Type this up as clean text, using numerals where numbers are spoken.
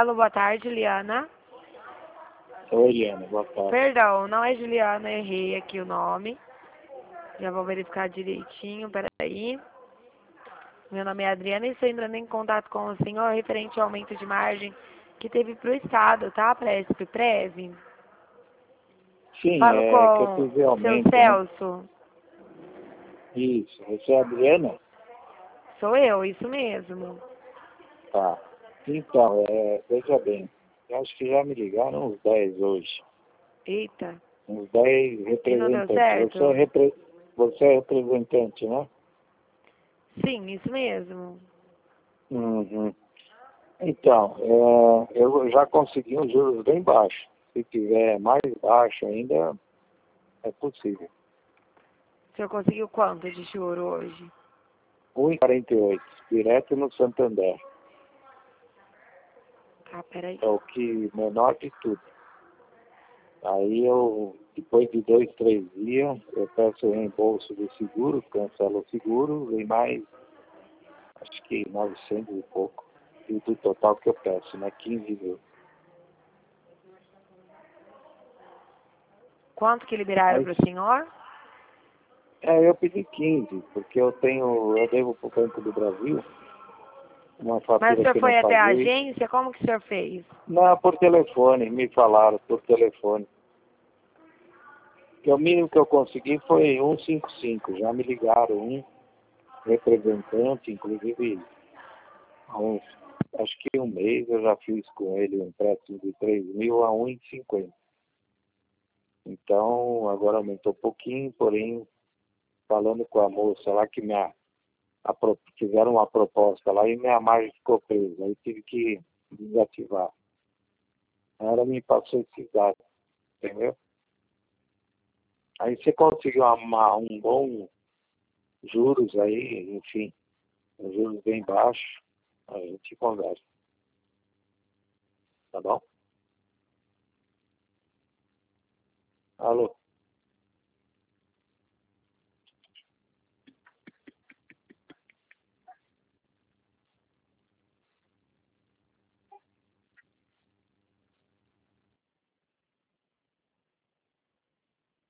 Alô, boa tarde, Liana. Oi, Liana, boa tarde. Perdão, não é Juliana, errei aqui o nome. Já vou verificar direitinho, peraí. Meu nome é Adriana e estou entrando em contato com o senhor referente ao aumento de margem que teve para o Estado, tá? Para a SPPrev. Sim, Falo é que eu com fiz o seu aumento, né? Celso. Isso, você é a Adriana? Sou eu, isso mesmo. Tá. Então, veja bem, eu acho que já me ligaram uns 10 hoje. Eita, Uns 10 e não deu representantes. certo? Você é representante, né? Sim, isso mesmo. Uhum. Então, eu já consegui uns juros bem baixos. Se tiver mais baixo ainda, é possível. O senhor conseguiu quanto de juro hoje? 1,48, direto no Santander. Ah, peraí. É o que menor de tudo. Aí depois de 2, 3 dias, eu peço o reembolso do seguro, cancelo o seguro, vem mais, acho que 900 e pouco. E do total que eu peço, né? 15 mil. Quanto que liberaram Mas, para o senhor? eu pedi 15, porque eu devo para o Banco do Brasil uma Mas o fatura senhor que eu não foi até a paguei. agência? Como que o senhor fez? Não, por telefone, me falaram por telefone. Que o mínimo que eu consegui foi 155, já me ligaram um representante, inclusive há uns, acho que um mês eu já fiz com ele um empréstimo de 3 mil a 1,50. Então, agora aumentou um pouquinho, porém, falando com a moça lá que fizeram uma proposta lá e minha margem ficou presa. Aí tive que desativar. Ela me passou esses dados, entendeu? Aí você conseguiu um bom juros aí, enfim, juros bem baixos, a gente conversa, tá bom? Alô?